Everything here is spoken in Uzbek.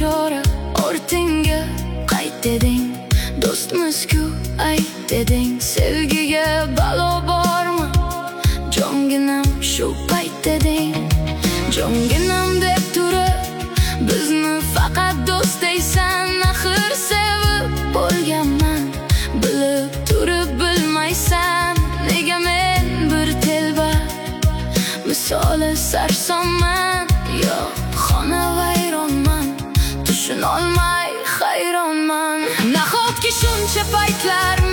chora ortingga qayt deding. Do'stmiz-ku ayt deding. Sevgiga balo bormi jonginam shu payt deding. Jonginam deb turib bizni faqat do'st deysan. Axir sevib bo'lganman, bilib turib bilmaysan. Nega men bir telba misoli sarsonman? Yo'q, xona vayronman, tushunolmay hayronman. Nahotki shuncha paytlar